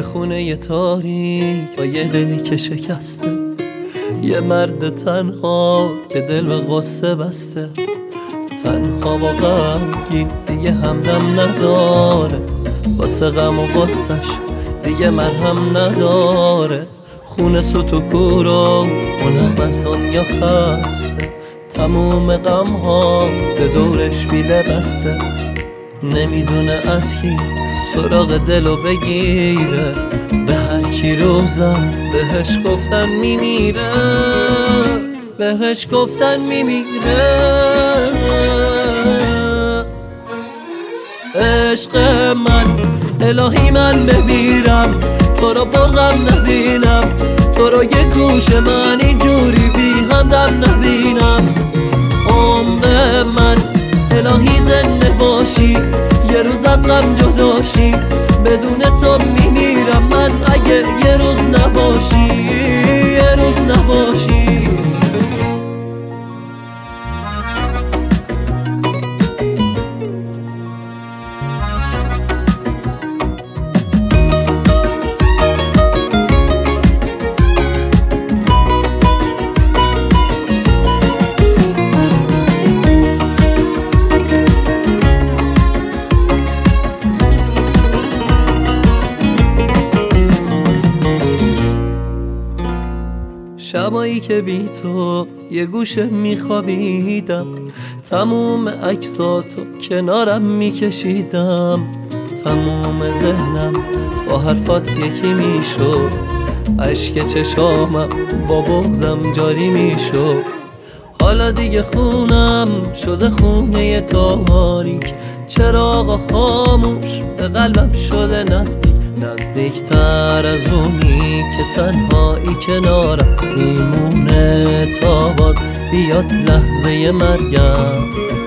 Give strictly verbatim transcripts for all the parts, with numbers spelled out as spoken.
خونه ی تاریک با یه دلی که شکسته، یه مرد تنها که دل به غصه بسته، تنها با غمگین دیگه همدم نداره، واسه غم و غصش دیگه مرهم نداره. خونه سوت و کورو اونم از دنیا خسته، تموم غم ها به دورش بیله بسته، نمیدونه از کی سراغ دلو بگیره، به هر کی رو زد بهش گفتن میمیره، بهش گفتن میمیره. عشق من الهی من بمیرم، تو رو پرغم نبینم، تو رو یه گوش من اینجوری بی همدم نبینم. عمر من الهی زنده باشی، یه روز از غم جداشی، بدون تو میمیرم من اگه یه روز نباشی، یه روز نباشی. شبایی که بی تو یه گوشه میخوابیدم، تموم عکساتو کنارم میکشیدم، تموم ذهنم با حرفات یکی میشد، اشک چشامم با بغضم جاری میشد. حالا دیگه خونم شده خونه تاریک، چراغ خاموش به قلبم شده نزدیک، نزدیک تر از اونی که تنهایی کنارم میمونه تا باز بیاد لحظه مرگم.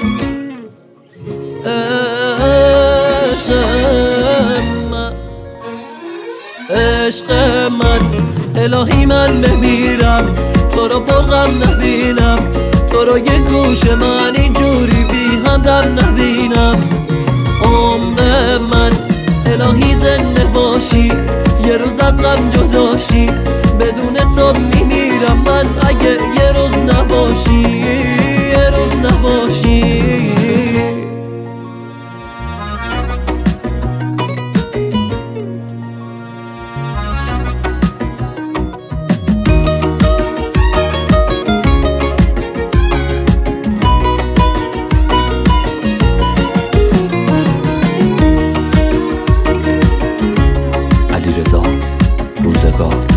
عشق من عشق من الهی من بمیرم، تو رو پرغم نبینم، تو رو یه گوش من اینجوری بی همدم نبینم. عمر من الهی زنده باشی، یه روز از غم جداشی، بدون تو میمیرم من اگه یه روز نباشی، یه روز نباشی. علیرضا روزگار.